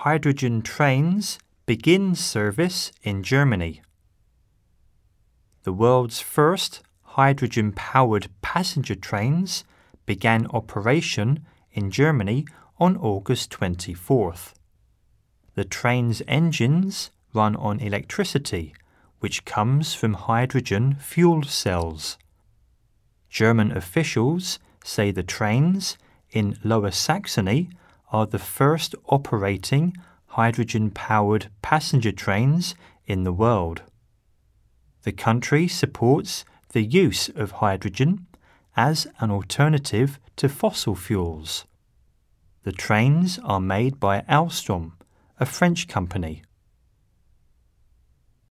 hydrogen trains begin service in Germany. The world's first hydrogen-powered passenger trains began operation in Germany on August 24th. The train's engines run on electricity, which comes from hydrogen fuel cells. German officials say the trains in Lower Saxony are the first operating hydrogen-powered passenger trains in the world. The country supports the use of hydrogen as an alternative to fossil fuels. The trains are made by Alstom, a French company.